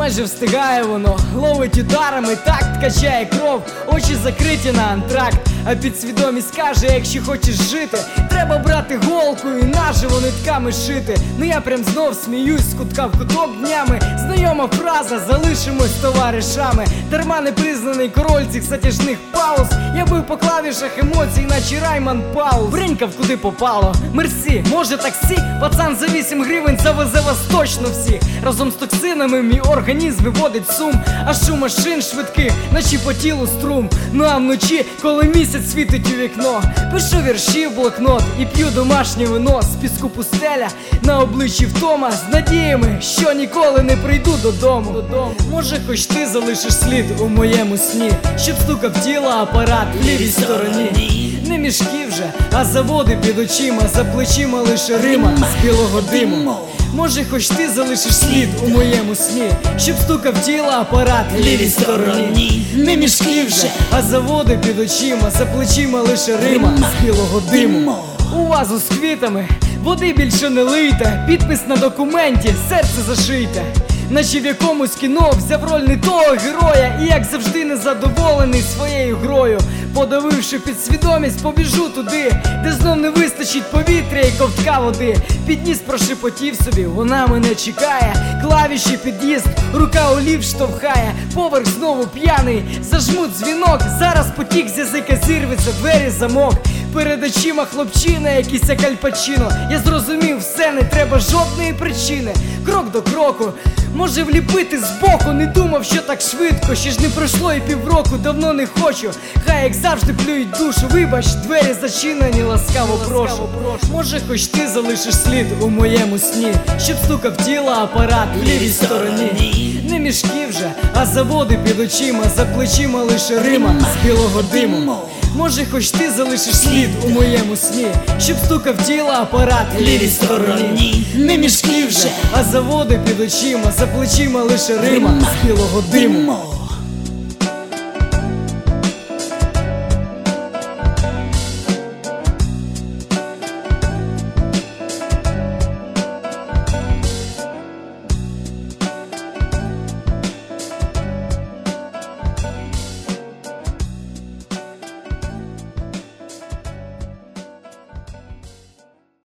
майже встигає воно, ловить ударами, такт качає кров, очі закриті на антракт. А підсвідомість каже, якщо хочеш жити, треба брати голку і наживо нитками шити. Ну я прям знов сміюсь з кутка в куток днями. Знайома фраза, залишимось товаришами. Дарма не признаний король цих затяжних пауз. Я бив по клавішах емоцій, наче Райман Пауз. Бринькав куди попало, мерсі, може таксі? Пацан за 8 гривень завезе вас точно всіх. Разом з токсинами мій організм виводить сум. А шум машин швидких, наче по тілу струм. Ну а вночі, коли місяць світить у вікно, пишу вірші в блокнот і п'ю домашнє вино. З піску пустеля, на обличчі втома, з надіями, що ніколи не прийду додому. Може хоч ти залишиш слід у моєму сні, щоб стукав тіло апарат в лівій стороні. Не мішки вже, а заводи під очима, за плечима лише рима з білого диму. Може хоч ти залишиш слід у моєму сні, щоб стукав тіло апарат в лівій стороні. Не мішки вже, а заводи під очима, за плечима лише рима з білого диму. У вазу з квітами води більше не лийте, підпис на документі, серце зашийте. Наче в якомусь кіно взяв роль не того героя, і як завжди незадоволений своєю грою. Подавивши підсвідомість, побіжу туди, де знов не вистачить повітря і ковтка води. Підніс прошепотів собі, вона мене чекає. Клавіші під'їзд, рука у ліфт штовхає. Поверх знову п'яний, зажму дзвінок. Зараз потік з язика зірветься, двері замок. Перед очима хлопчина, якийсь Аль Пачино. Я зрозумів все, не треба жодної причини. Крок до кроку, може вліпити збоку. Не думав, що так швидко, ще ж не пройшло і півроку. Давно не хочу, хай як завжди плюють душу. Вибач, двері зачинені, ласкаво прошу. Може хоч ти залишиш слід у моєму сні, щоб стукав тіло апарат в лівій стороні. Не мішки вже, а заводи під очима, за плечима лише рима з білого диму. Може хоч ти залишиш слід у моєму сні, щоб стукав тіло апарат в лівій стороні. Не мішки вже, а заводи під очима, за плечима лише рима з білого диму.